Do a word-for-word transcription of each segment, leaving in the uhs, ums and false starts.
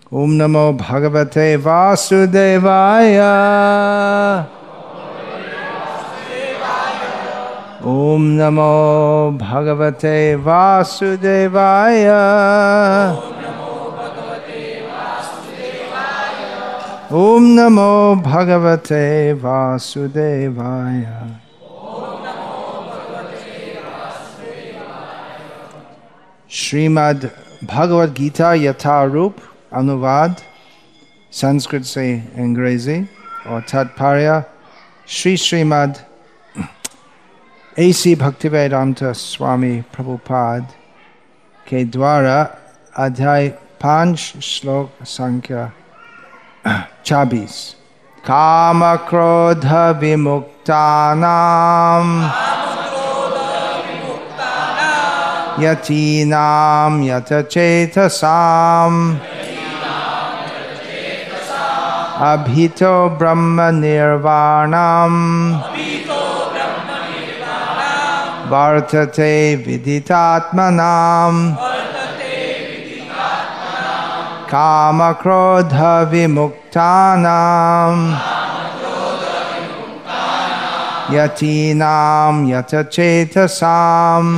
ओम नमो भगवते वासुदेवाय। ओम नमो भगवते वासुदेवाय। ओम नमो भगवते वासुदेवाय। श्रीमद् भगवद गीता यथारूप अनुवाद संस्कृत से अंग्रेजी और तात्पर्य श्री श्रीमद् ऐसी भक्तिवेदांत स्वामी प्रभुपाद के द्वारा अध्याय पांच श्लोक संख्या छब्बीस। काम क्रोध विमुक्तानां यतीनां यतचेतसाम् अभितो ब्रह्म निर्वाणम् वर्तते विदितात्मनाम् काम क्रोध विमुक्तानां यतीनां यतचेतसाम्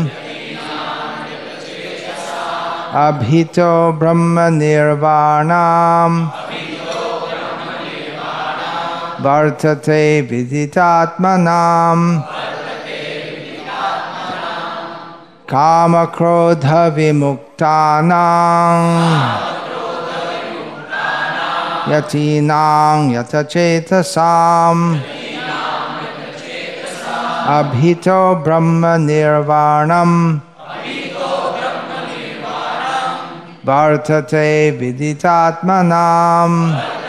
अभितो ब्रह्म निर्वाणम् वर्तते विदितात्मनाम् काम क्रोध विमुक्तानां यतीनां यतचेतसाम् अभितो ब्रह्म निर्वाणम् वर्तते विदितात्मनाम्।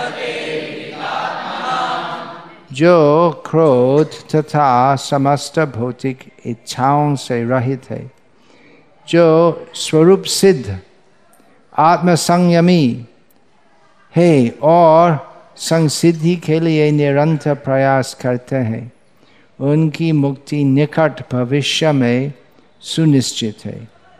जो क्रोध तथा समस्त भौतिक इच्छाओं से रहित है, जो स्वरूप सिद्ध आत्मसंयमी है और संसिद्धि के लिए निरंतर प्रयास करते हैं, उनकी मुक्ति निकट भविष्य में सुनिश्चित है।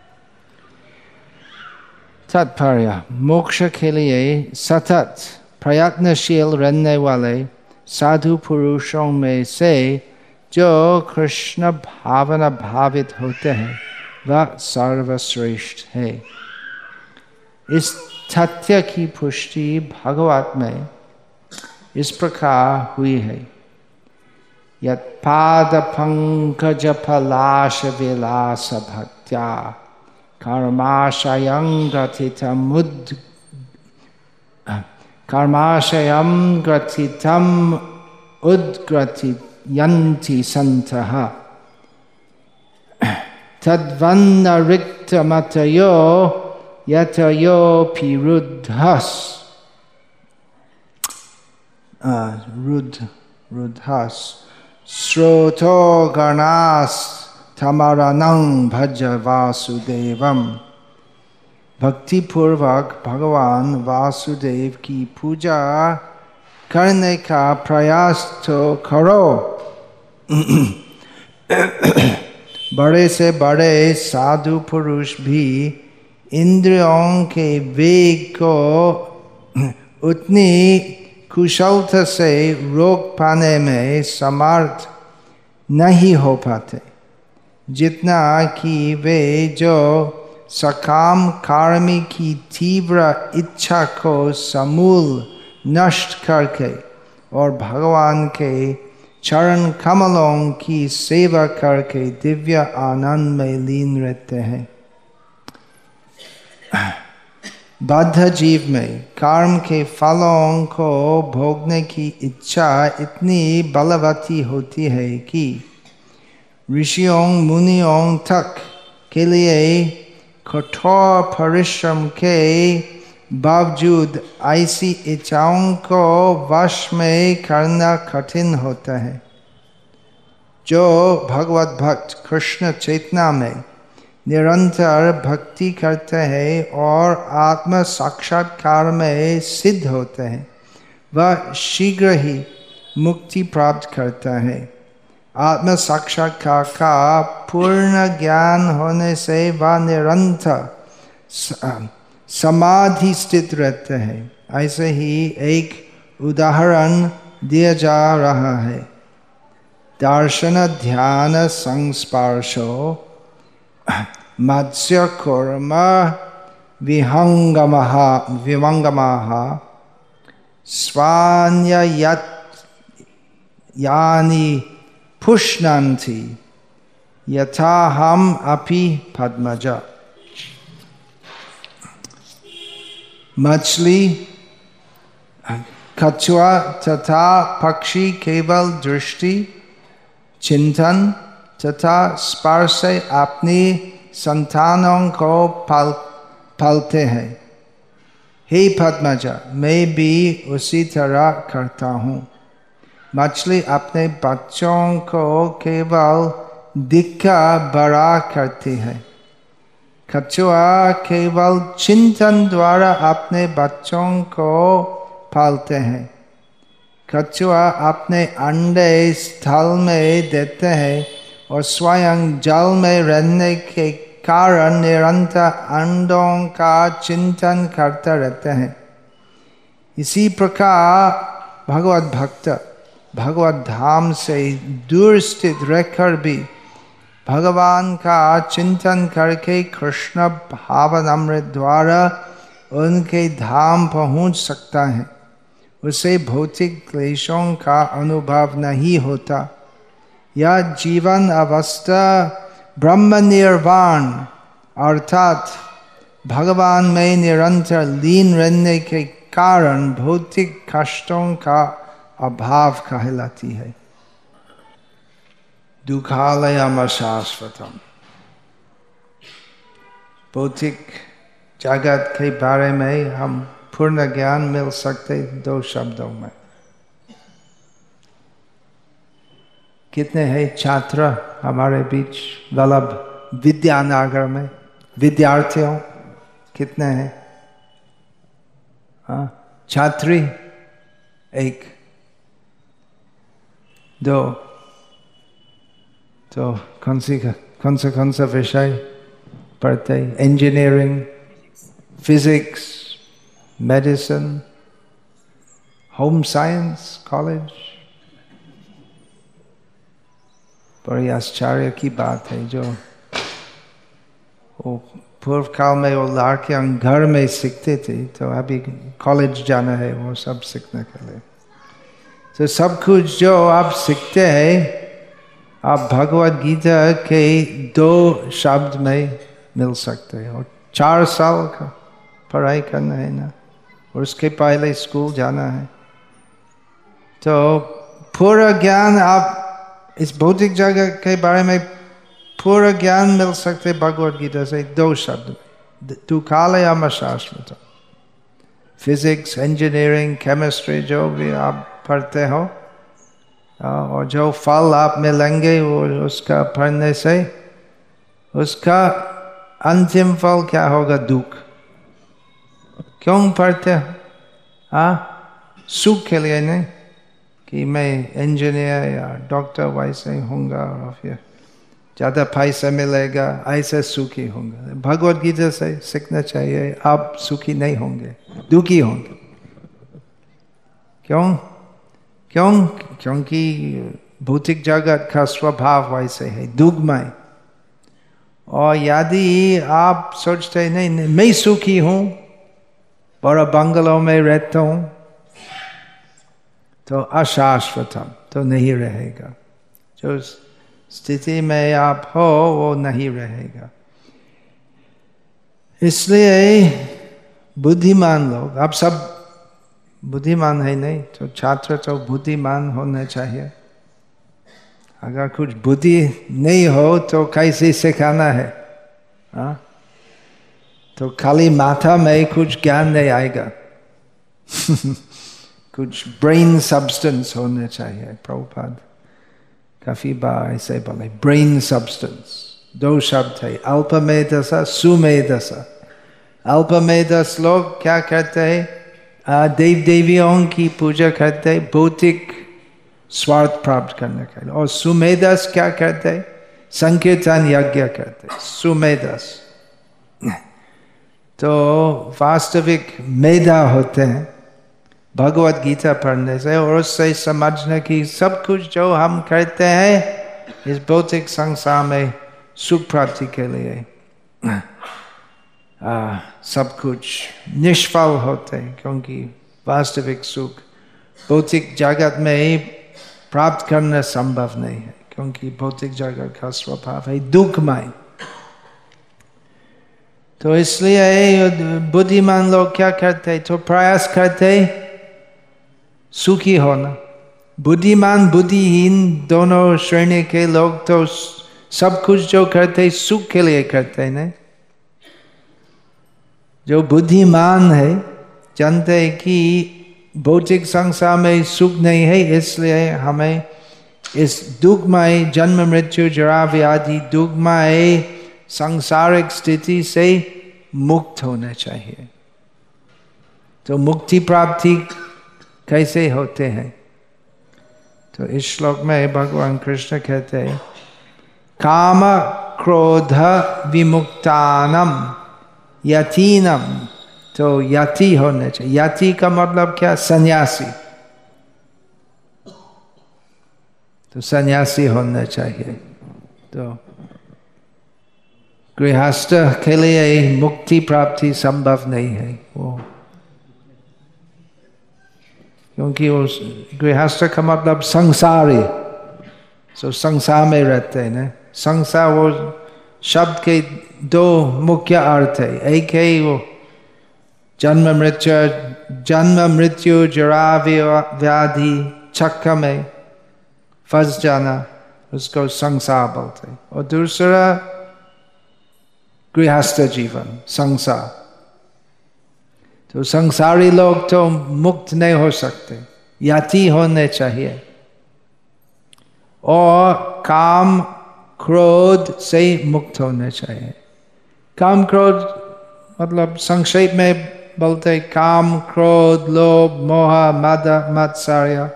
तात्पर्य: मोक्ष के लिए सतत प्रयत्नशील रहने वाले साधु पुरुषों में से जो कृष्ण भावना भावित होते हैं वह सर्वश्रेष्ठ है। इस तथ्य की पुष्टि भागवत में इस प्रकार हुई है। यत् पाद पंकज पलाश विलास भक्त्या कर्माशयं ग्रथितमुद् कर्माशयं ग्रथितम् उद्ग्रथयन्ति सन्तः तद्वन्न रिक्तमतयो यतयोऽपि रुद्धस् रुद्ध रुद्धस् श्रोतो गणास् तमरणं भज वासुदेवम। भक्ति पूर्वक भगवान वासुदेव की पूजा करने का प्रयास तो करो। बड़े से बड़े साधु पुरुष भी इंद्रियों के वेग को उतनी कुशलता से रोक पाने में समर्थ नहीं हो पाते जितना कि वे जो सकाम कर्मी की तीव्र इच्छा को समूल नष्ट करके और भगवान के चरण कमलों की सेवा करके दिव्य आनंद में लीन रहते हैं। बद्ध जीव में कर्म के फलों को भोगने की इच्छा इतनी बलवती होती है कि ऋषियों मुनियों तक के लिए कठोर परिश्रम के बावजूद ऐसी इच्छाओं को वश में करना कठिन होता है। जो भगवत भक्त कृष्ण चेतना में निरंतर भक्ति करते हैं और आत्म साक्षात्कार में सिद्ध होते हैं, वह शीघ्र ही मुक्ति प्राप्त करता है। आत्म साक्षात्कार का पूर्ण ज्ञान होने से वह निरंतर समाधि स्थित रहते हैं ऐसे ही एक उदाहरण दिया जा रहा है। दर्शन ध्यान संस्पर्शो मत्स्य कूर्म विहंगमः विवंगमः स्वान्ययत् यानि पुष्णन्ति यथा हम अपि पद्मज। मछली, कछुआ तथा पक्षी केवल दृष्टि, चिंतन तथा स्पर्श से अपनी संतानों को पाल पालते हैं। हे पद्मज, मैं भी उसी तरह करता हूँ। मछली अपने बच्चों को केवल दिखा बड़ा करती है। कछुआ केवल चिंतन द्वारा अपने बच्चों को पालते हैं। कछुआ अपने अंडे स्थल में देते हैं और स्वयं जल में रहने के कारण निरंतर अंडों का चिंतन करते रहते हैं। इसी प्रकार भगवत भक्त भगवत धाम से दूर स्थित रहकर भी भगवान का चिंतन करके कृष्ण भावनामृत द्वारा उनके धाम पहुंच सकता है। उसे भौतिक क्लेशों का अनुभव नहीं होता। यह जीवन अवस्था ब्रह्म निर्वाण अर्थात भगवान में निरंतर लीन रहने के कारण भौतिक कष्टों का अभाव कहलाती है। दुखालयम शाश्वतम। भौतिक जगत के बारे में हम पूर्ण ज्ञान मिल सकते दो शब्दों में। कितने हैं छात्र हमारे बीच वल्लभ विद्यानगर में? विद्यार्थियों कितने हैं? हाँ, छात्री एक दो। तो कौन सी कौन सा कौन सा विषय पढ़ते? Engineering, physics, medicine, home science college. बड़ी आश्चर्य की बात है जो वो पूर्व काल में वो लड़के घर में सीखते थे, तो अभी कॉलेज जाना है वो सब सीखने के लिए। तो सब कुछ जो आप सीखते हैं आप भगवद गीता के दो शब्द में मिल सकते हैं। और चार साल का पढ़ाई करना है ना, और उसके पहले स्कूल जाना है। तो पूरा ज्ञान आप इस भौतिक जगह के बारे में पूरा ज्ञान मिल सकते भगवद गीता से दो शब्द में। दुखालयम शाश्वतम। फिजिक्स, इंजीनियरिंग, केमिस्ट्री जो भी आप पढ़ते हो और जो फल आप मिलेंगे वो उसका पढ़ने से उसका अंतिम फल क्या होगा? दुख। क्यों पढ़ते हो? हाँ, सुख के लिए नहीं कि मैं इंजीनियर या डॉक्टर वैसे होऊंगा और फिर ज़्यादा पैसा मिलेगा, ऐसे सुखी होंगे। भगवद गीता से सीखना चाहिए आप सुखी नहीं होंगे, दुखी होंगे। क्यों? क्यों? क्योंकि भौतिक जगत का स्वभाव वैसे है, दुखमय। और यदि आप सोचते नहीं, नहीं मैं सुखी हूँ, बड़ा बंगलों में रहता हूँ, तो अशाश्वतम, तो नहीं रहेगा। जो स्थिति में आप हो वो नहीं रहेगा। इसलिए बुद्धिमान लोग, आप सब बुद्धिमान है नहीं, तो छात्र तो बुद्धिमान होना चाहिए। अगर कुछ बुद्धि नहीं हो तो कैसे सिखाना है? हाँ, तो खाली माथा में कुछ ज्ञान नहीं आएगा। कुछ ब्रेन सब्सटेंस होना चाहिए। प्रभुपाद काफी बार ऐसे बोले, ब्रेन सब्सटेंस। दो शब्द है, अल्पमेधसा, सुमेधसा। अल्पमेधस लोग क्या करते हैं? देव देवियों की पूजा करते हैं भौतिक स्वार्थ प्राप्त करने के लिए। और सुमेधस क्या करते हैं? संकीर्तन यज्ञ करते हैं, सुमेधस। तो वास्तविक मेधा होते हैं भगवत गीता पढ़ने से और उससे समझना कि सब कुछ जो हम करते हैं इस भौतिक संसार में सुख प्राप्ति के लिए आ, सब कुछ निष्फल होते हैं, क्योंकि वास्तविक सुख भौतिक जगत में ही प्राप्त करना संभव नहीं है, क्योंकि भौतिक जगत का स्वभाव है दुखमय। तो इसलिए बुद्धिमान लोग क्या करते, तो प्रयास करते सुखी होना। बुद्धिमान बुद्धिहीन दोनों श्रेणी के लोग तो सब कुछ जो करते सुख के लिए करते नहीं। जो बुद्धिमान है जानते हैं कि भौतिक संसार में सुख नहीं है, इसलिए हमें इस दुखमय जन्म मृत्यु जरा व्याधि दुखमय सांसारिक स्थिति से मुक्त होना चाहिए। तो मुक्ति प्राप्ति कैसे होते हैं, तो इस श्लोक में भगवान कृष्ण कहते हैं काम क्रोध विमुक्तानम यतीनम। तो यति होने चाहिए। यति का मतलब क्या, सन्यासी। तो सन्यासी होना चाहिए। तो गृहस्थ के लिए मुक्ति प्राप्ति संभव नहीं है वो, क्योंकि वो गृहस्थ का मतलब संसारी, सो संसार में रहते हैं ना। संसार वो शब्द के दो मुख्य अर्थ है। एक है वो जन्म मृत्यु जन्म मृत्यु जरा व्याधि चक्र में फंस जाना, उसको संसार बोलते हैं। और दूसरा गृहस्थ जीवन, संसार। तो संसारी लोग तो मुक्त नहीं हो सकते, यति होने चाहिए। और काम क्रोध से मुक्त होने चाहिए। काम क्रोध मतलब संक्षेप में बोलते काम क्रोध लोभ मोह मद मत्सर्य।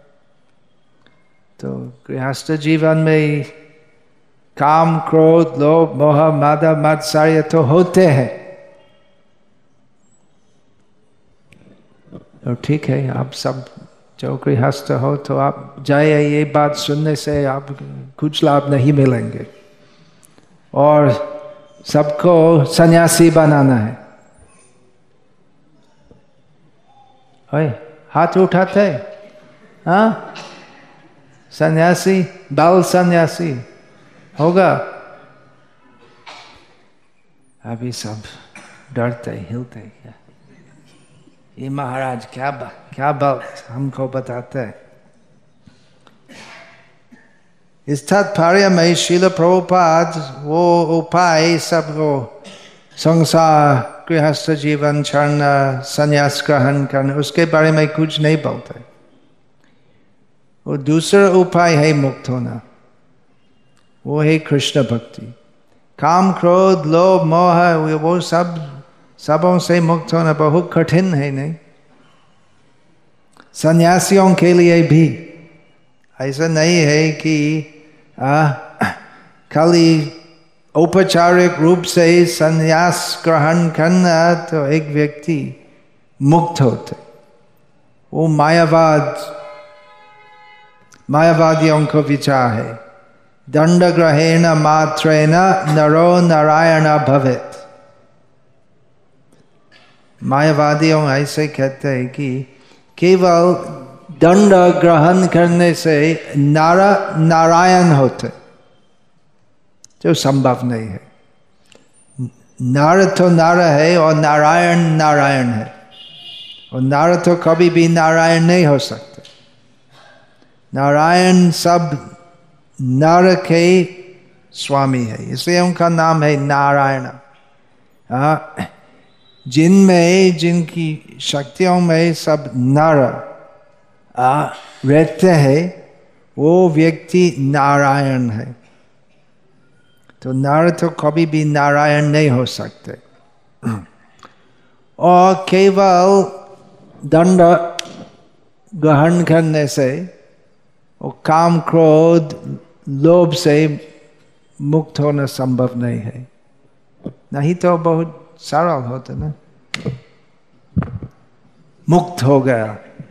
तो गृहस्थ जीवन में काम क्रोध लोभ मोह मद मत्सर्य तो होते हैं। तो ठीक है, आप सब जो गृहस्थ हो तो आप जाए, ये बात सुनने से आप कुछ लाभ नहीं मिलेंगे। और सबको सन्यासी बनाना है। ओए हाथ उठाते, हाँ सन्यासी, बाल सन्यासी होगा। अभी सब डरते हिलते, क्या ये महाराज क्या बा, क्या बात हमको बताते हैं। इस तात्पर्य में श्रील प्रभुपाद वो उपाय सब वो संसार गृहस्थ जीवन छोड़ना संन्यास ग्रहण करना उसके बारे में कुछ नहीं बोलते। वो दूसरा उपाय है मुक्त होना, वो है कृष्ण भक्ति। काम क्रोध लोभ मोह वो सब सबों से मुक्त होना बहुत कठिन है नहीं। सन्यासियों के लिए भी ऐसा नहीं है कि आ, खाली औपचारिक रूप से संन्यास ग्रहण करना तो एक व्यक्ति मुक्त होते। वो मायावाद मायावादियों को विचार है। दंड ग्रहेण मात्रेण नरो नारायण भवेत्। मायावादियों ऐसे कहते हैं कि केवल दंड ग्रहण करने से नार नारायण होते, जो संभव नहीं है। नार तो नार है और नारायण नारायण है, और नार तो कभी भी नारायण नहीं हो सकते। नारायण सब नर के स्वामी है, इसलिए उनका नाम है नारायण। जिनमें जिनकी शक्तियों में सब नर आ, रहते हैं वो व्यक्ति नारायण है। तो नर तो कभी भी नारायण नहीं हो सकते। और केवल दंड ग्रहण करने से और काम क्रोध लोभ से मुक्त होना संभव नहीं है। नहीं तो बहुत सरल होता ना, मुक्त हो गया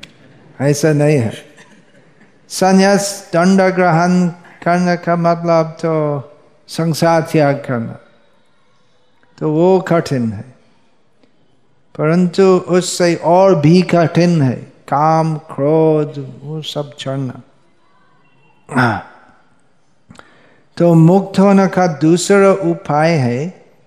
ऐसा नहीं है। संन्यास दंड ग्रहण करने का मतलब तो संसार त्याग करना, तो वो कठिन है, परंतु उससे और भी कठिन है काम क्रोध वो सब छोड़ना। तो मुक्त होने का दूसरा उपाय है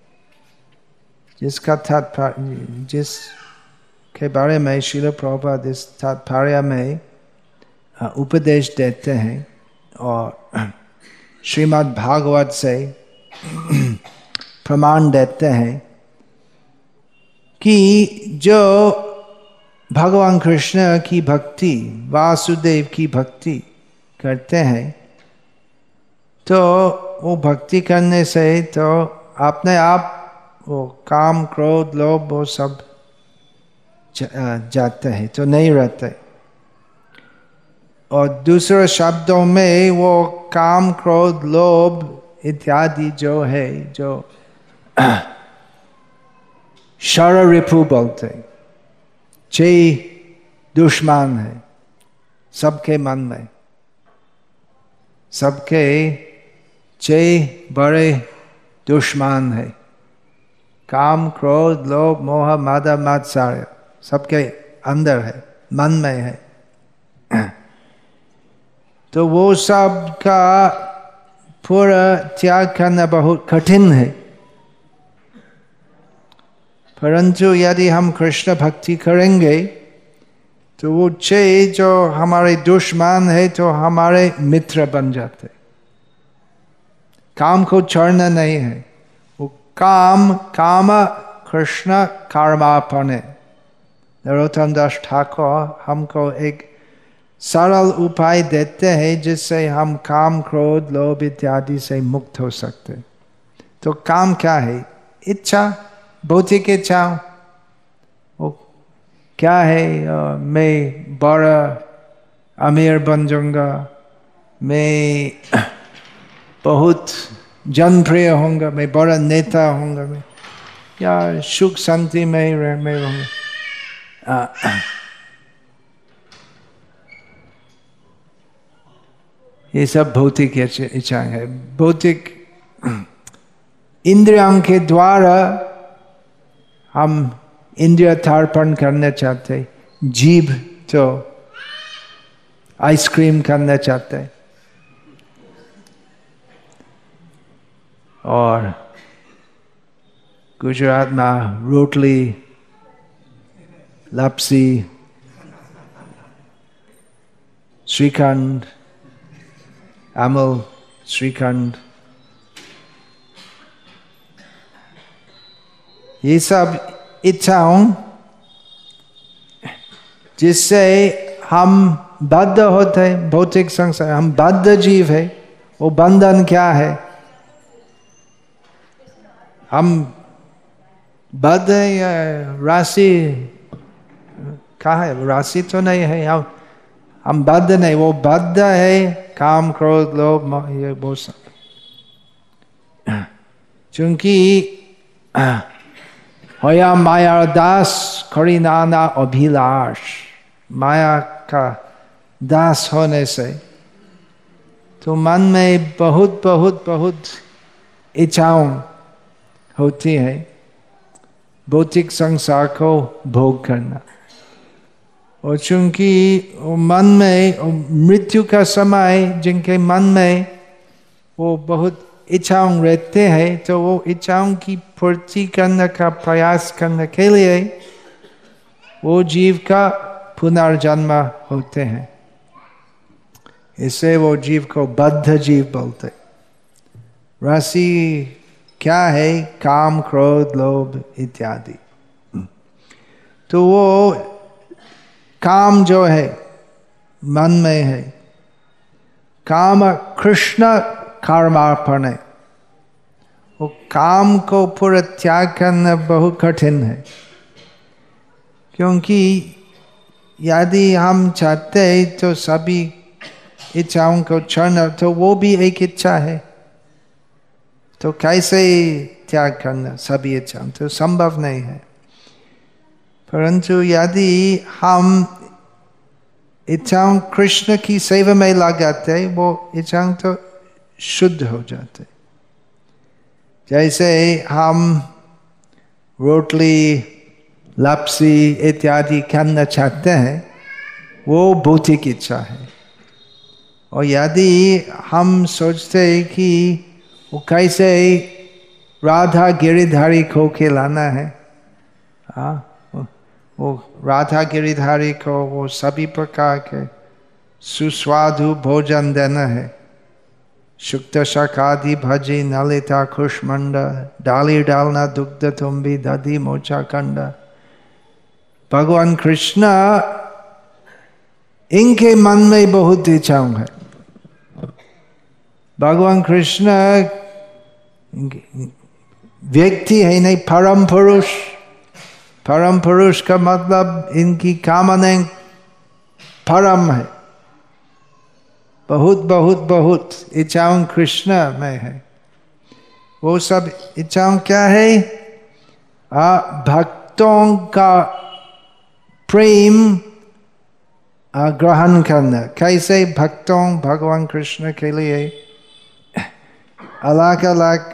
जिसका तात्पर्य जिस के बारे में श्रील प्रभुपाद इस तात्पर्य में उपदेश देते हैं और श्रीमद् भागवत से प्रमाण देते हैं कि जो भगवान कृष्ण की भक्ति वासुदेव की भक्ति करते हैं तो वो भक्ति करने से तो अपने आप वो काम क्रोध लोभ वो सब जाते हैं, तो नहीं रहते। और दूसरे शब्दों में वो काम क्रोध लोभ इत्यादि जो है जो शर रिपु बोलते, छह दुश्मन है सबके मन में, सबके छह बड़े दुश्मन है, काम क्रोध लोभ मोह मद मात्सर्य सबके अंदर है, मन में है। तो वो सब का पूरा त्याग करना बहुत कठिन है, परंतु यदि हम कृष्ण भक्ति करेंगे तो वो छह जो हमारे दुश्मन है तो हमारे मित्र बन जाते। काम को छोड़ना नहीं है, वो काम काम कृष्ण कर्मापने। नरोत्तम दास ठाकुर हमको एक सरल उपाय देते हैं जिससे हम काम क्रोध लोभ इत्यादि से मुक्त हो सकते। तो काम क्या है? इच्छा, भौतिक इच्छा। वो क्या है? आ, मैं बड़ा अमीर बन जाऊंगा, मैं बहुत जनप्रिय होऊंगा, मैं बड़ा नेता होऊंगा, मैं या सुख शांति में मैं रहूंगा। ये सब भौतिक इच्छाएं है। भौतिक इंद्रियों के द्वारा हम इंद्रिय तर्पण करना चाहते, जीभ तो आइसक्रीम करना चाहते और गुजरात में रोटली लापसी श्रीखंड अमल श्रीखंड ये सब इच्छाओं जिससे हम बद्ध होते हैं। भौतिक संसार हम बद्ध जीव है। वो बंधन क्या है? हम बद्ध है या राशि कहाँ है? राशि तो नहीं है। हम हम बद्ध नहीं, वो बद्ध है काम क्रोध लोभ ये वो सब। चूंकि होया माया दास करी नाना अभिलाष, माया का दास होने से तो मन में बहुत बहुत बहुत इच्छाओं होती है भौतिक संसार को भोग करना। और चूंकि मन में मृत्यु का समय जिनके मन में वो बहुत इच्छाओं रहते हैं तो वो इच्छाओं की पूर्ति करने का प्रयास करने के लिए वो जीव का पुनर्जन्म होते हैं। इससे वो जीव को बद्ध जीव बोलते। राशि क्या है? काम क्रोध लोभ इत्यादि। तो वो काम जो है मन में है, काम कृष्ण कर्मार्पण है। वो काम को पूरा त्याग करना बहुत कठिन है, क्योंकि यदि हम चाहते हैं तो सभी इच्छाओं को छोड़ना, तो वो भी एक इच्छा है, तो कैसे त्याग करना सभी इच्छाओं? तो संभव नहीं है। परंतु यदि हम इच्छाओं कृष्ण की सेवा में लगाते वो इच्छाओं तो शुद्ध हो जाते। जैसे हम रोटली लापसी इत्यादि खाना चाहते हैं, वो भौतिक इच्छा है। और यदि हम सोचते हैं कि वो कैसे राधा गिरिधारी को खिलाना है, हाँ, वो राधा गिरिधारी को वो सभी प्रकार के सुस्वादु भोजन देना है, शुक्त शाकादि भजी नलिता खुशमंड, डाली डालना दुग्ध तुम्बी दधि मोचा कंड। भगवान कृष्ण इनके मन में बहुत इच्छाएं है। भगवान कृष्ण व्यक्ति है नहीं, परम पुरुष। परम पुरुष का मतलब इनकी कामनाएं परम है। बहुत बहुत बहुत इच्छाओं कृष्ण में है। वो सब इच्छाओं क्या है? आ, भक्तों का प्रेम ग्रहण करना। कैसे भक्तों भगवान कृष्ण के लिए अलग अलग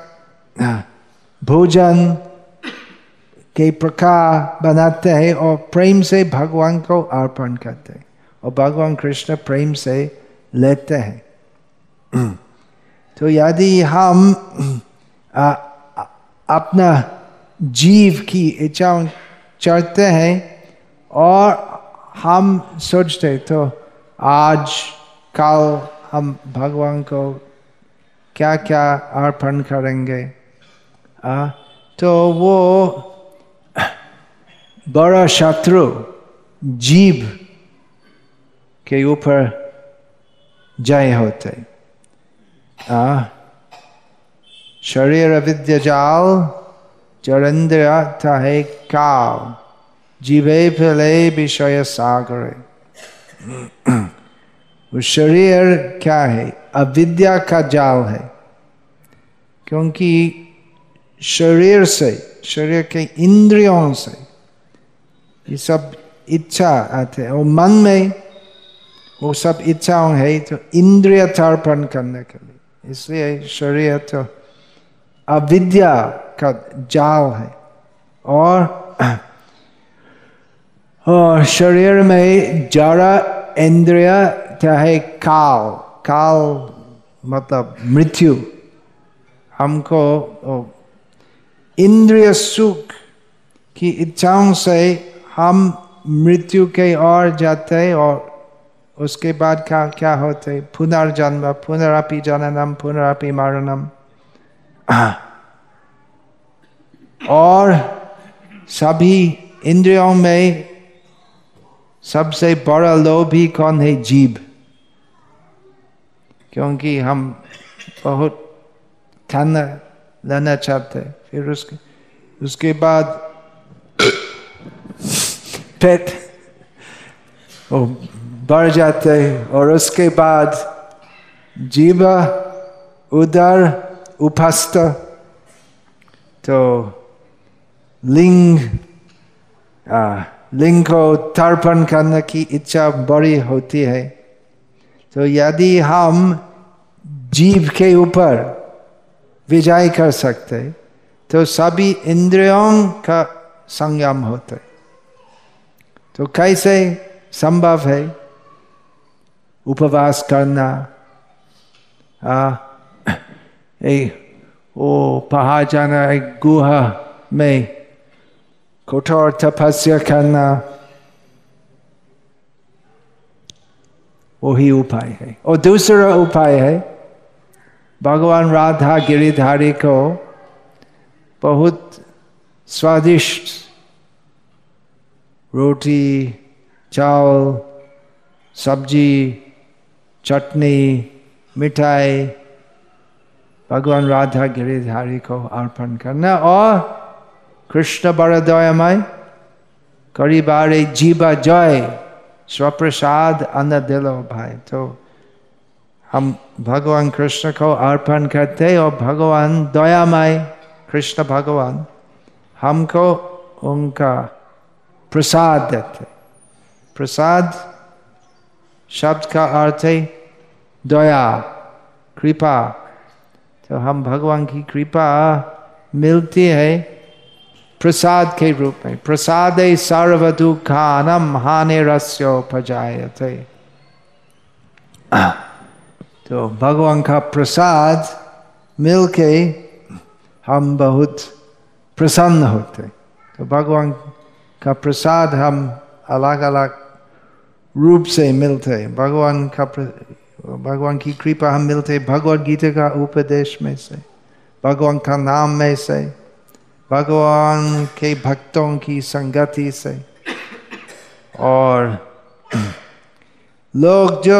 भोजन के प्रकार बनाते हैं और प्रेम से भगवान को अर्पण करते हैं, और भगवान कृष्ण प्रेम से लेते हैं। तो यदि हम आ, आ, अपना जीव की इच्छाएं चाहते हैं और हम सोचते तो आज कल हम भगवान को क्या क्या अर्पण करेंगे, आ, तो वो बड़ा शत्रु जीव के ऊपर जय होते। आ, शरीर विद्या जाल जरेंद्र है काल, जीवे फैले विषय सागरे। वो शरीर क्या है? अविद्या का जाल है। क्योंकि शरीर से, शरीर के इंद्रियों से ये सब इच्छा आते हैं, और मन में वो सब इच्छाओं है तो इंद्रिय तर्पण करने के लिए। इसलिए शरीर तो अविद्या का जाल है। और और शरीर में जरा इंद्रिय क्या है? काल। काल मतलब मृत्यु। हमको इंद्रिय सुख की इच्छाओं से हम मृत्यु के ओर जाते हैं, और उसके बाद क्या क्या होते? पुनर्जन्म, पुनरपि जननम पुनरपि मरणम। और सभी इंद्रियों में सबसे बड़ा लोभी कौन है? जीव। क्योंकि हम बहुत खाना लेना चाहते, फिर उसके उसके बाद पेट वो बढ़ जाते, और उसके बाद जीव उदर उपस्थ, तो लिंग आ, लिंग को तर्पण करने की इच्छा बड़ी होती है। तो यदि हम जीव के ऊपर विजय कर सकते तो सभी इंद्रियों का संयम होता है। तो कैसे संभव है? उपवास करना, आ, ए, ओ पहाड़ जाना, एक गुहा में कठोर तपस्या करना, वही उपाय है। और दूसरा उपाय है, भगवान राधा गिरिधारी को बहुत स्वादिष्ट रोटी, चावल, सब्जी, चटनी, मिठाई भगवान राधा गिरिधारी को अर्पण करना। और कृष्ण बड़ा दयामय, करिबारे जीवा जय, स्वप्रसाद अन्न दिलो भाई। तो हम भगवान कृष्ण को अर्पण करते, और भगवान दयामय कृष्ण भगवान हमको उनका प्रसाद देते। प्रसाद शब्द का अर्थ है दया, कृपा। तो हम भगवान की कृपा मिलती है प्रसाद के रूप में। प्रसादे सर्व दुखानम हानिरस्योपजायते। तो भगवान का प्रसाद मिलके हम बहुत प्रसन्न होते। तो भगवान का प्रसाद हम अलग अलग रूप से मिलते। भगवान का भगवान की कृपा हम मिलते भगवद गीता का उपदेश में से, भगवान का नाम में से, भगवान के भक्तों की संगति से। और लोग जो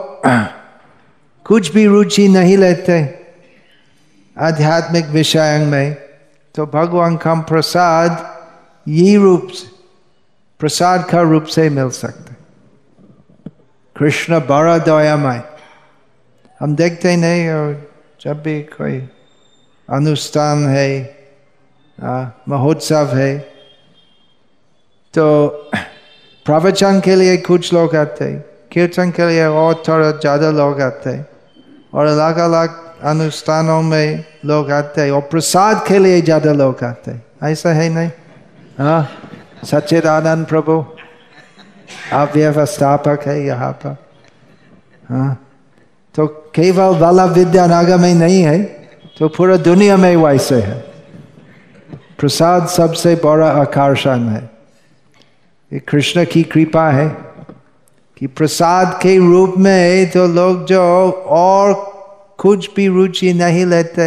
कुछ भी रुचि नहीं लेते आध्यात्मिक विषयों में, तो भगवान का प्रसाद ये रूप से, प्रसाद का रूप से मिल सकते। कृष्ण बड़ा दयामय। हम देखते नहीं, और जब भी कोई अनुष्ठान है, महोत्सव है, तो प्रवचन के लिए कुछ लोग आते, कीर्तन के लिए और थोड़ा ज़्यादा लोग आते, और अलग अलग अनुष्ठानों में लोग आते, और प्रसाद के लिए ज़्यादा लोग आते। ऐसा है नहीं? हाँ, सच्चिदानंद प्रभु आप व्यवस्थापक है यहाँ पर। हाँ, तो केवल वल्लभ विद्यानगर में नहीं है, तो पूरा दुनिया में वैसे है। प्रसाद सबसे बड़ा आकर्षण है। ये कृष्ण की कृपा है कि प्रसाद के रूप में तो लोग जो और कुछ भी रुचि नहीं लेते,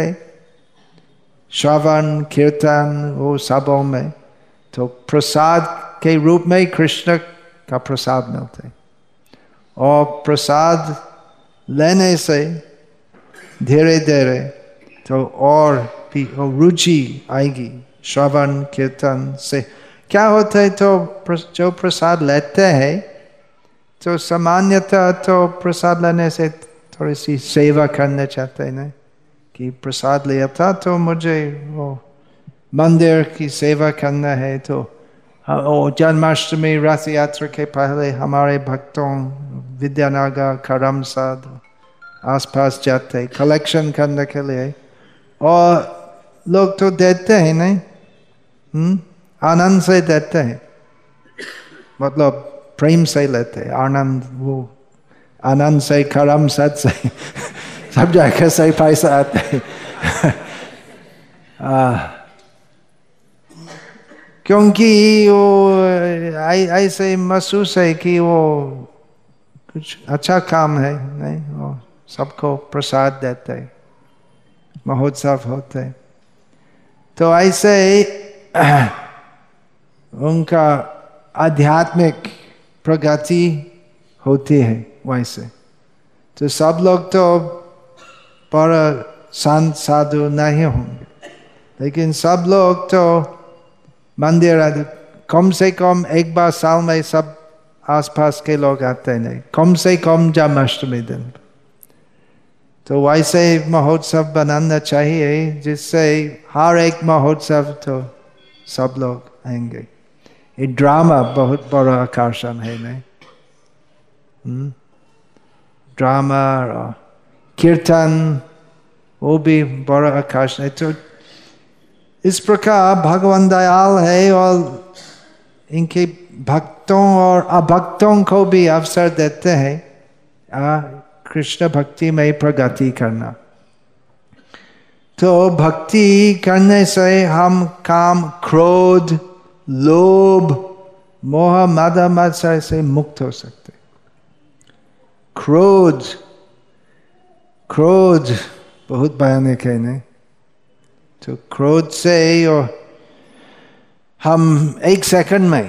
श्रवण कीर्तन वो सबों में, तो प्रसाद के रूप में कृष्ण का प्रसाद मिलते। और प्रसाद लेने से धीरे धीरे तो और भी रुचि आएगी श्रवण कीर्तन से। क्या होता है, तो जो प्रसाद लेते हैं तो सामान्यतः तो प्रसाद लेने से थोड़ी सी सेवा करना चाहते हैं ना, कि प्रसाद लिया था तो मुझे वो मंदिर की सेवा करना है। तो और जन्माष्टमी रथ यात्रा के पहले हमारे भक्तों विद्यानगर करमसद आसपास जाते कलेक्शन करने के लिए, और लोग तो देते हैं नहीं, हम्म आनंद से देते हैं, मतलब प्रेम से लेते हैं, आनंद वो आनंद से करमसद से सब जगह से पैसा आते हैं। क्योंकि वो ऐसे महसूस है कि वो कुछ अच्छा काम है नहीं, वो सबको प्रसाद देते, महोत्सव होते, तो ऐसे उनका आध्यात्मिक प्रगति होती है। वैसे तो सब लोग तो पर संत साधु नहीं होंगे, लेकिन सब लोग तो मंदिर कम से कम एक बार साल में सब आसपास के लोग आते नहीं, कम से कम जन्माष्टमी दिन। तो वैसे महोत्सव बनाना चाहिए जिससे हर एक महोत्सव तो सब लोग आएंगे। ये ड्रामा बहुत बड़ा आकर्षण है नहीं, हम्म ड्रामा और कीर्तन वो भी बड़ा आकर्षण है। तो इस प्रकार भगवान दयाल है और इनके भक्तों और अभक्तों को भी अवसर देते हैं कृष्ण भक्ति में प्रगति करना। तो भक्ति करने से हम काम, क्रोध, लोभ, मोह, मद मत्सर से मुक्त हो सकते। क्रोध क्रोध बहुत भयानक है नहीं? तो क्रोध से और हम एक सेकंड में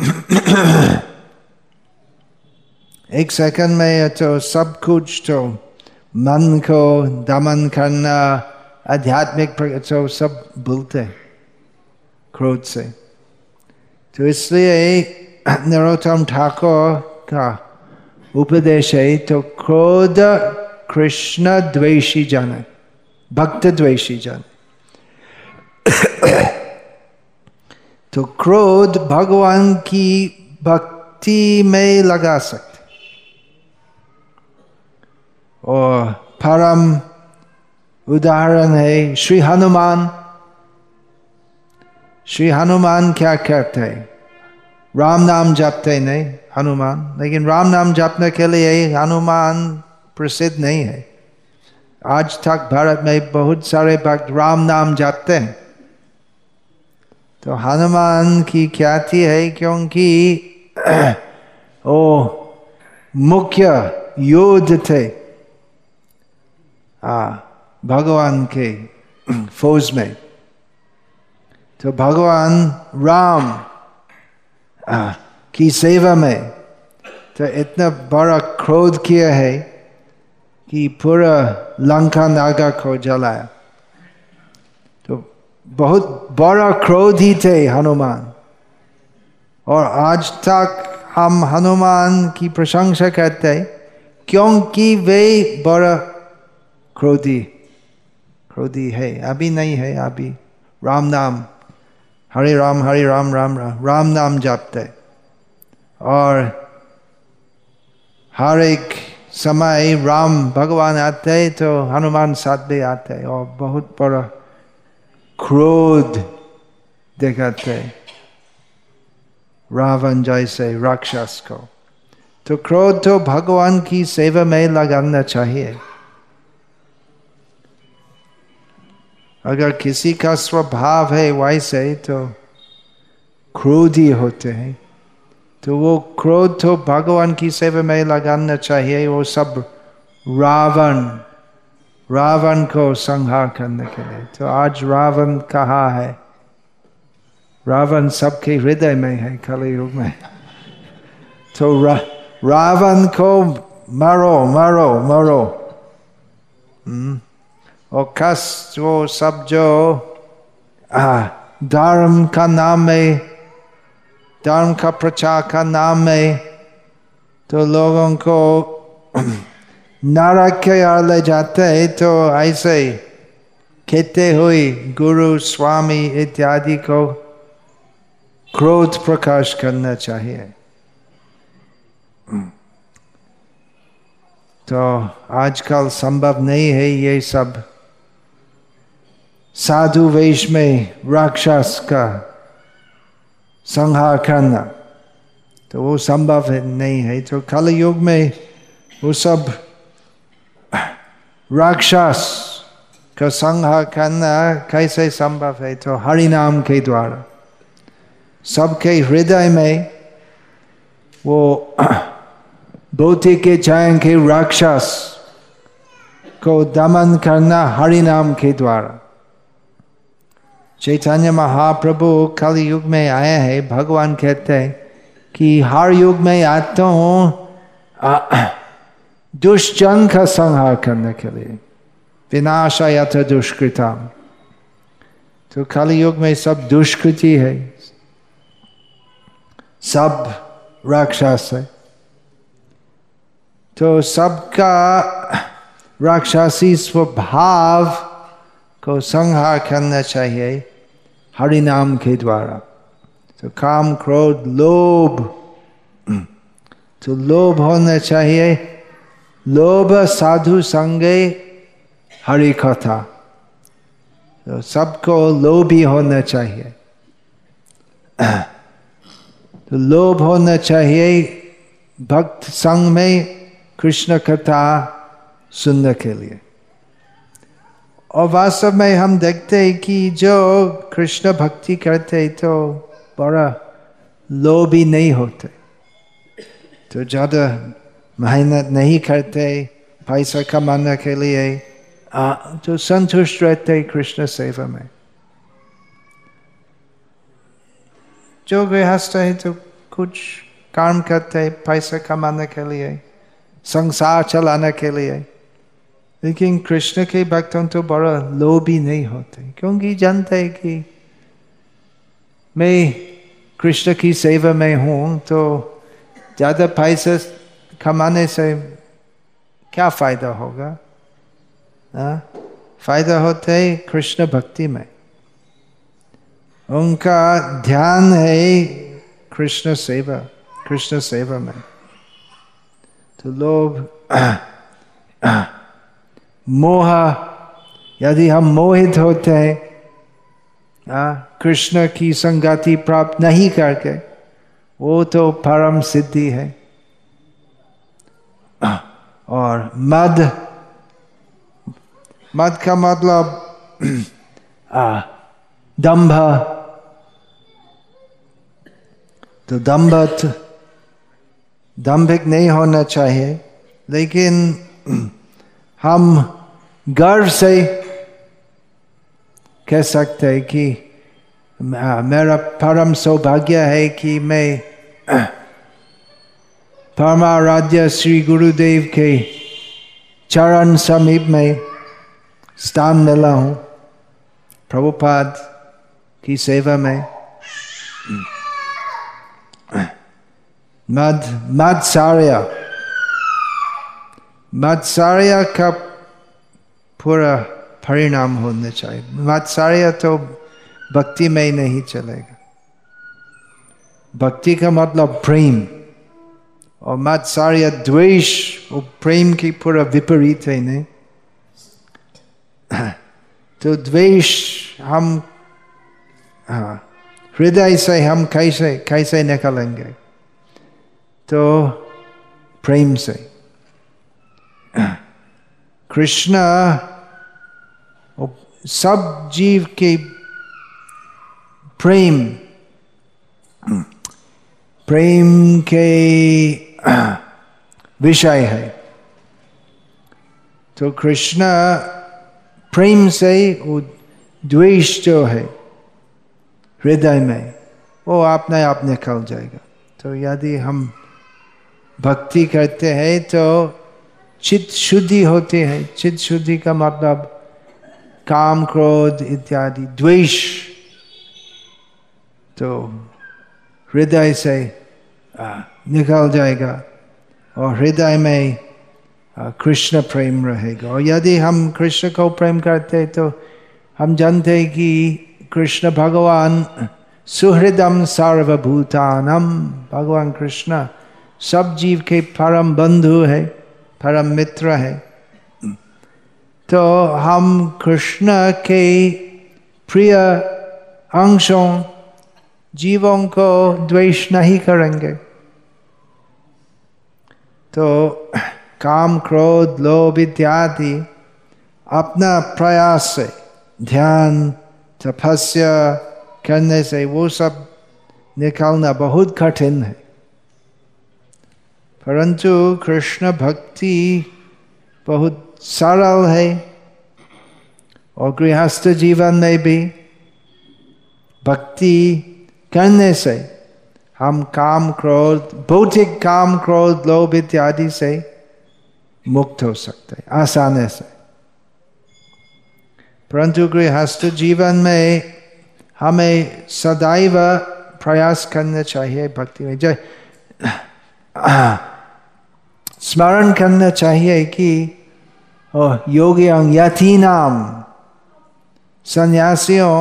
एक सेकंड में तो सब कुछ तो मन को दमन करना, आध्यात्मिक तो सब भूलते क्रोध से। तो इसलिए नरोत्तम ठाकुर का उपदेश है, तो क्रोध कृष्ण द्वेषी जन, भक्त द्वेषी जन। तो क्रोध भगवान की भक्ति में लगा सकते, और परम उदाहरण है श्री हनुमान। श्री हनुमान क्या करते हैं? राम नाम जपते नहीं हनुमान, लेकिन राम नाम जपने के लिए हनुमान प्रसिद्ध नहीं है। आज तक भारत में बहुत सारे भक्त राम नाम जपते हैं। तो हनुमान की ख्याति है क्योंकि वो मुख्य योद्धा थे भगवान के फौज में। तो भगवान राम आ, की सेवा में तो इतना बड़ा क्रोध किया है कि पूरा लंका नगर को जलाया। तो बहुत बड़ा क्रोधी थे हनुमान। और आज तक हम हनुमान की प्रशंसा करते हैं क्योंकि वे बड़ा क्रोधी क्रोधी है। अभी नहीं है, अभी राम नाम हरे राम हरे राम राम राम राम नाम जपते और हर एक समय राम भगवान आते तो हनुमान साथ भी आते और बहुत बड़ा क्रोध दिखाते रावण जैसे राक्षस को। तो क्रोध तो भगवान की सेवा में लगाना चाहिए। अगर किसी का स्वभाव है वैसे तो क्रोधी होते हैं, तो वो क्रोध तो भगवान की सेवा में लगाना चाहिए। वो सब रावण रावण को संहार करने के लिए। तो आज रावण कहाँ है? रावण सबके हृदय में है कलि युग में। तो रा, रावण को मारो मारो मारो। हम्म और कस वो सब जो धर्म का नाम में, धर्म का प्रचार का नाम में तो लोगों को नरक के ओर ले जाते हैं। तो ऐसे कहते हुए गुरु स्वामी इत्यादि को क्रोध प्रकाश करना चाहिए। तो आजकल संभव नहीं है ये सब साधु वेश में राक्षस का संहार करना, तो वो संभव नहीं है। तो कल युग में वो सब राक्षस का संहार करना कैसे संभव है? तो हरि नाम के द्वारा सबके हृदय में वो भौतिक इच्छाएं के राक्षस को दमन करना हरि नाम के द्वारा। चैतन्य महाप्रभु कल युग में आए हैं। भगवान कहते हैं कि हर युग में आता हूँ दुष्जन का संहार करने के लिए, विनाशाय दुष्कृताम। तो कल युग में सब दुष्कृति है, सब राक्षस है। तो सबका राक्षसी स्वभाव को संहार करना चाहिए हरि नाम के द्वारा। तो काम क्रोध लोभ, तो लोभ होना चाहिए। लोभ साधु संगे हरि कथा। तो सबको लोभी होना चाहिए। तो लोभ होना चाहिए भक्त संग में कृष्ण कथा सुनने के लिए। और वास्तव में हम देखते हैं कि जो कृष्ण भक्ति करते तो बड़ा लोभी नहीं होते, तो ज़्यादा मेहनत नहीं करते पैसा कमाने के लिए, आ, तो संतुष्ट रहते कृष्ण सेवा में। जो गृहस्थ है तो कुछ काम करते पैसा कमाने के लिए, संसार चलाने के लिए, लेकिन कृष्ण के भक्तों तो बड़ा लोभी नहीं होते, क्योंकि जानते हैं कि मैं कृष्ण की सेवा में हूँ तो ज़्यादा पैसा कमाने से क्या फायदा होगा? हाँ, फायदा होता है कृष्ण भक्ति में। उनका ध्यान है कृष्ण सेवा, कृष्ण सेवा में। तो लोभ मोह, यदि हम मोहित होते हैं कृष्ण की संगति प्राप्त नहीं करके, वो तो परम सिद्धि है। और मद, मद का मतलब दंभ। तो दंभ दंभिक नहीं होना चाहिए, लेकिन हम गर्व से कह सकते हैं कि मेरा परम सौभाग्य है कि मैं परमाराध्य श्री गुरुदेव के चरण समीप में स्थान मिला हूँ, प्रभुपाद की सेवा में। मद मत्सर्य, मत्सर्य का पूरा परिणाम होना चाहिए। मत्सर्य तो भक्ति में नहीं चलेगा। भक्ति का मतलब प्रेम, और मत्सर्य द्वेष, वो प्रेम की पूरा विपरीत है नहीं। तो द्वेष हम हाँ हृदय से हम कैसे कैसे निकालेंगे? तो प्रेम से। कृष्ण सब जीव के प्रेम प्रेम के विषय है। तो कृष्ण प्रेम से वो द्वेष जो है हृदय में, वो अपने आप निकल जाएगा। तो यदि हम भक्ति करते हैं तो चित्त शुद्धि होती है। चित्त शुद्धि का मतलब काम क्रोध इत्यादि द्वेष तो हृदय से निकल जाएगा, और हृदय में कृष्ण प्रेम रहेगा। और यदि हम कृष्ण को प्रेम करते हैं तो हम जानते हैं कि कृष्ण भगवान सुहृदम सर्वभूतानम, भगवान कृष्ण सब जीव के परम बंधु है, परम मित्र है। तो हम कृष्ण के प्रिय अंशों जीवों को द्वेष नहीं करेंगे। तो काम क्रोध लोभ इत्यादि अपना प्रयास से, ध्यान तपस्या करने से वो सब निकालना बहुत कठिन है। परंतु कृष्ण भक्ति बहुत सरल है, और गृहस्थ जीवन में भी भक्ति करने से हम काम क्रोध, भौतिक काम क्रोध लोभ इत्यादि से मुक्त हो सकते हैं आसानी से। परंतु गृहस्थ जीवन में हमें सदैव प्रयास करना चाहिए भक्ति में। जय स्मरण करना चाहिए कि योगियों यतीनाम, सन्यासियों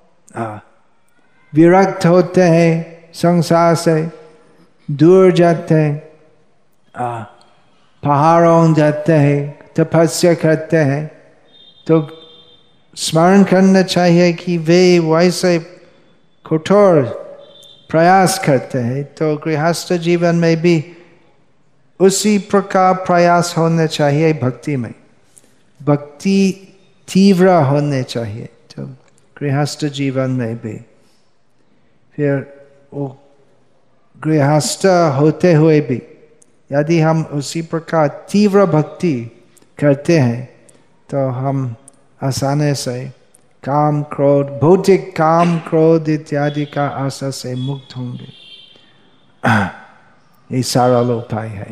विरक्त होते हैं, संसार से दूर जाते हैं, पहाड़ों जाते हैं, तपस्या करते हैं। तो स्मरण करना चाहिए कि वे वैसे कठोर प्रयास करते हैं, तो गृहस्थ जीवन में भी उसी प्रकार प्रयास होने चाहिए भक्ति में। भक्ति तीव्र होने चाहिए तो गृहस्थ जीवन में भी। फिर वो गृहस्थ होते हुए भी यदि हम उसी प्रकार तीव्र भक्ति करते हैं तो हम आसानी से काम क्रोध, भौतिक काम क्रोध इत्यादि का आशा से मुक्त होंगे। ये सरल उपाय है।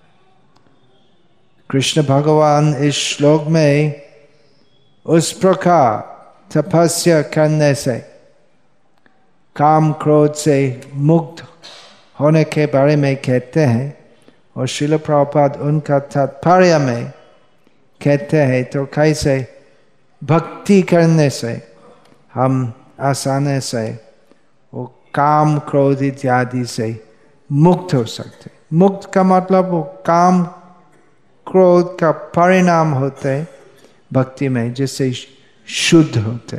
कृष्ण भगवान इस श्लोक में उस प्रकार तपस्या करने से काम क्रोध से मुक्त होने के बारे में कहते हैं, और श्रील प्रभुपाद उनका तात्पर्य में कहते हैं तो कैसे भक्ति करने से हम आसानी से वो काम क्रोध इत्यादि से मुक्त हो सकते। मुक्त का मतलब वो काम क्रोध का परिणाम होते भक्ति में, जिससे शुद्ध होते।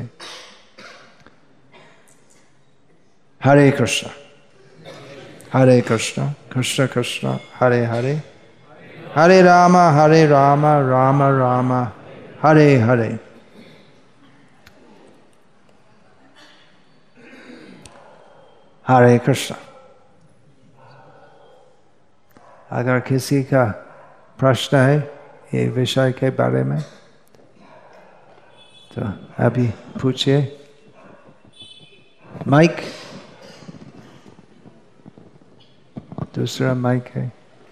हरे कृष्ण हरे कृष्ण कृष्ण कृष्ण हरे हरे, हरे राम हरे राम राम राम हरे हरे। हरे कृष्ण। अगर किसी का प्रश्न है ये विषय के बारे में तो अभी पूछिए। माइक, दूसरा माइक है।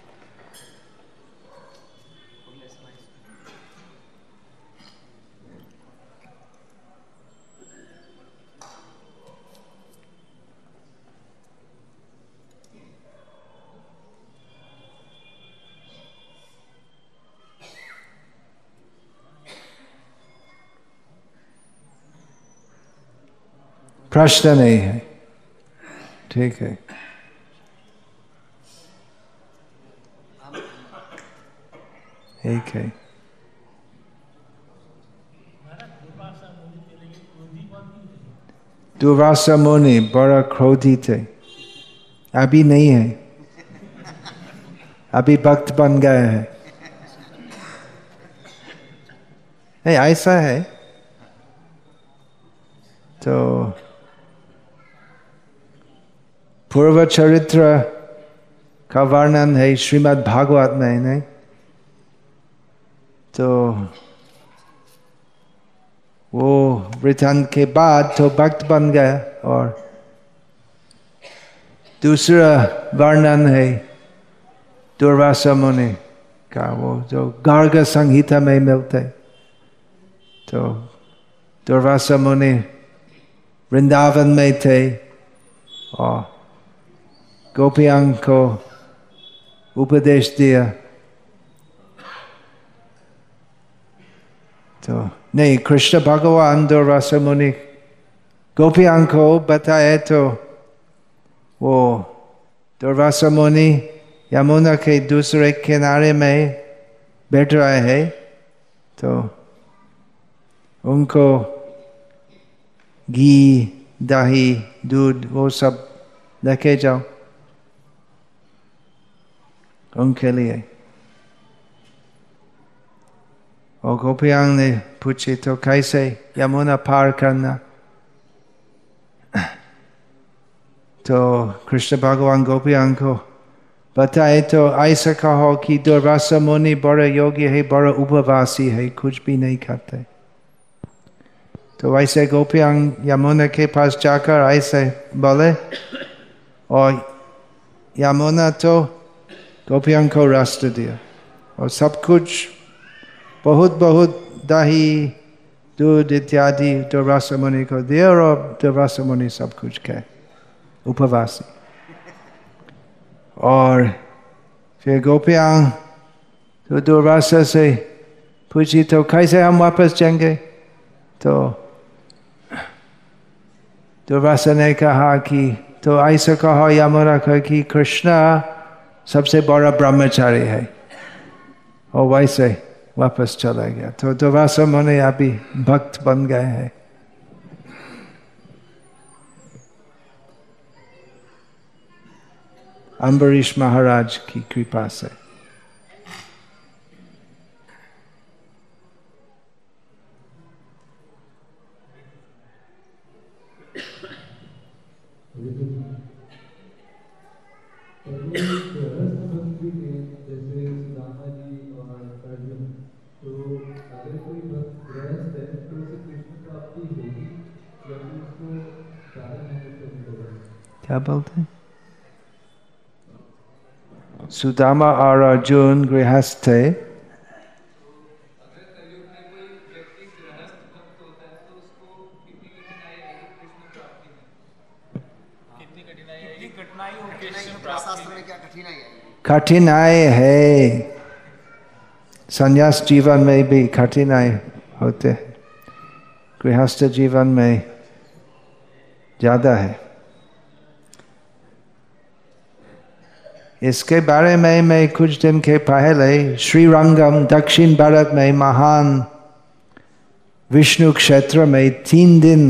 प्रश्न नहीं है, ठीक है। एक है। दुर्वासा मुनि बड़ा क्रोधी थे, अभी नहीं है, अभी भक्त बन गए हैं। नहीं ऐसा है तो पूर्व चरित्र का वर्णन है श्रीमद् भागवत में, नहीं तो वो वृतांत के बाद तो भक्त बन गया। और दूसरा वर्णन है दुर्वासा मुनि का, वो जो गार्ग संहिता में मिलते। तो दुर्वासा मुनि वृंदावन में थे और गोपियां को उपदेश दिया। तो नहीं, कृष्ण भगवान दुर्वासा मुनि गोपियां को बताए तो वो दुर्वासा मुनि यमुना के दूसरे किनारे में बैठ रहे हैं, तो उनको घी दही दूध वो सब लेके जाओ उनके लिए। और गोपियां ने पूछी तो कैसे यमुना पार करना? तो कृष्ण भगवान गोपियां को बताए तो ऐसा कहो कि दुर्वासा मुनि बड़ा योगी है, बड़ा उपवासी है, कुछ भी नहीं खाते। तो वैसे गोपियां यमुना के पास जाकर ऐसे बोले और यमुना तो गोपियां को रास्ता दिया और सब कुछ बहुत बहुत दही दूध इत्यादि दुर्वासा मुनि को दिया और दुर्वासा मुनि सब कुछ खाए, उपवासी। और फिर गोपियां तो दुर्वासा से पूछी तो कैसे हम वापस जाएंगे? तो दुर्वासा ने कहा कि तो ऐसा कहो यमुना को कि कृष्ण सबसे बड़ा ब्रह्मचारी है, और वैसे वापस चला गया। तो दुर्वासा मुनि अभी भक्त बन गए हैं। अम्बरीश महाराज की कृपा से। क्या बोलते हैं? सुदामा और अर्जुन गृहस्थ थे, कठिनाई है, संन्यास जीवन में भी कठिनाई होते हैं, गृहस्थ जीवन में ज्यादा है। इसके बारे में मैं कुछ दिन के पहले श्रीरंगम दक्षिण भारत में महान विष्णु क्षेत्र में तीन दिन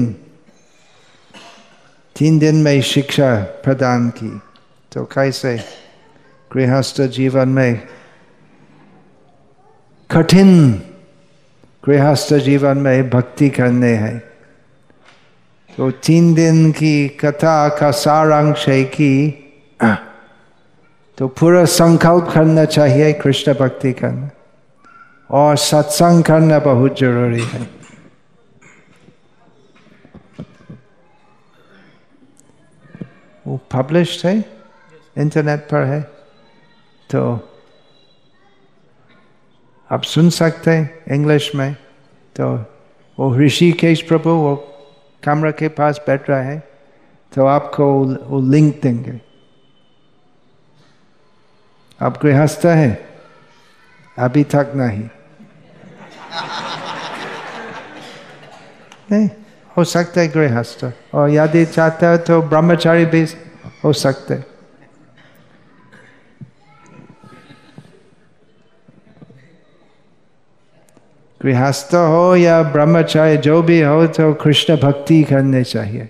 तीन दिन में शिक्षा प्रदान की, तो कैसे गृहस्थ जीवन में कठिन गृहस्थ जीवन में भक्ति करने हैं। तो तीन दिन की कथा का सारांश है कि तो पूरा संकल्प करना चाहिए कृष्ण भक्ति करना, और सत्संग करना बहुत जरूरी है। वो पब्लिश्ड है, इंटरनेट पर है, तो आप सुन सकते हैं इंग्लिश में। तो वो ऋषिकेश प्रभु वो कैमरा के पास बैठ रहा है, तो आपको वो लिंक देंगे। आप गृहस्थ हैं? अभी तक नहीं। नहीं हो सकता है गृहस्थ, और यदि चाहते हो तो ब्रह्मचारी भी हो सकते। गृहस्थ हो या ब्रह्मचारी जो भी हो, तो कृष्ण भक्ति करने चाहिए।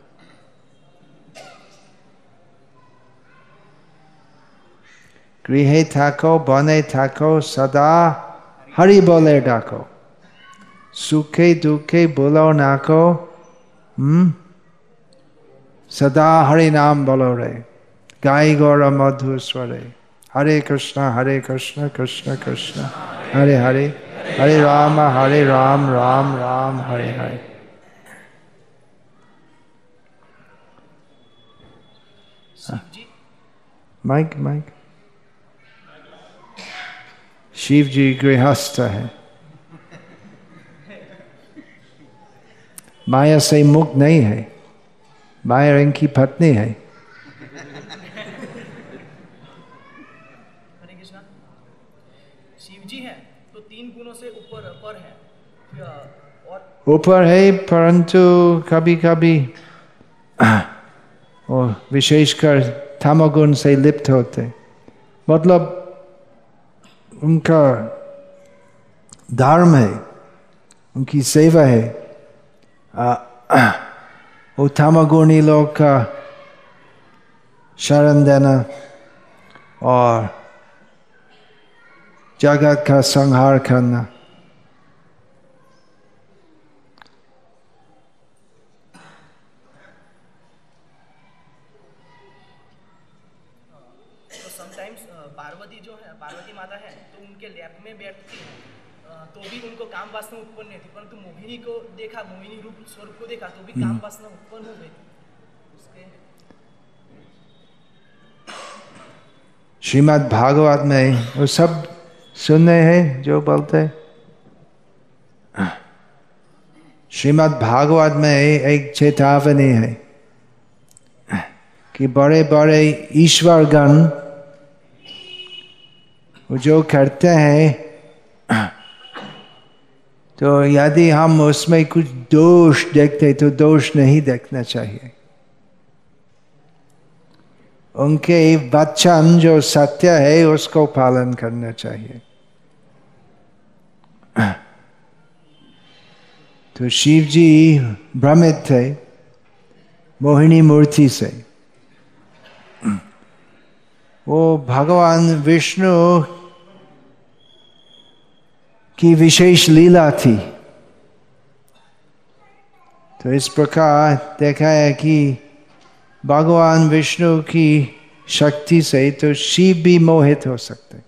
गृहे थाको बने थाको सदा हरि बोले डाको, सुखे दुखे बोलो नाको, हम्म सदा हरि नाम बोलो रे, गाय गौर मधुर स्वरे, हरे कृष्ण हरे कृष्ण कृष्ण कृष्ण हरे हरे, हरे राम हरे राम राम राम हरे हरे। माइक माइक शिव जी गृहस्थ है, माया से मुक्त नहीं है, माया इनकी पत्नी है। शिव जी है तो तीन गुणों से ऊपर पर है, और ऊपर है, परंतु कभी कभी और विशेषकर तमोगुण से लिप्त होते, मतलब उनका धर्म है, उनकी सेवा है, वो तमोगुणी लोग का शरण देना और जगत का संहार करना। तो समटाइम्स पार्वती जो है, पार्वती माता है, तो उनके लैप में बैठती है, तो भी उनको काम वासना उत्पन्न नहीं थी, परंतु मोहिनी को देखा, मोहिनी रूप स्वरूप को देखा, तो भी काम वासना उत्पन्न हो गई। उसके श्रीमद् भागवत में वो सब सुनने हैं जो बोलते हैं। श्रीमद् भागवत में एक चेतावनी है कि बड़े बड़े ईश्वरगण जो करते हैं, तो यदि हम उसमें कुछ दोष देखते तो दोष नहीं देखना चाहिए। उनके वचन जो सत्य है उसको पालन करना चाहिए। तो शिव जी भ्रमित थे मोहिनी मूर्ति से। वो भगवान विष्णु की विशेष लीला थी। तो इस प्रकार देखा है कि भगवान विष्णु की शक्ति से तो शिव भी मोहित हो सकते,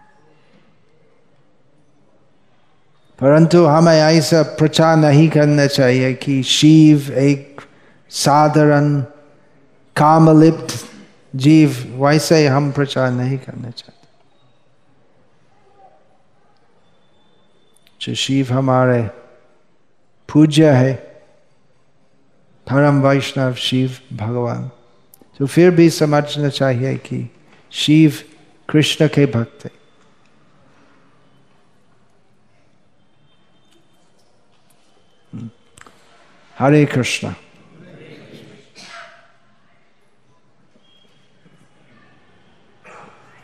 परंतु हमें ऐसा प्रचार नहीं करना चाहिए कि शिव एक साधारण कामलिप्त जीव, वैसे हम प्रचार नहीं करना चाहते। जो शिव हमारे पूज्य है, परम वैष्णव शिव भगवान, तो फिर भी समझना चाहिए कि शिव कृष्ण के भक्त है। हरे कृष्ण।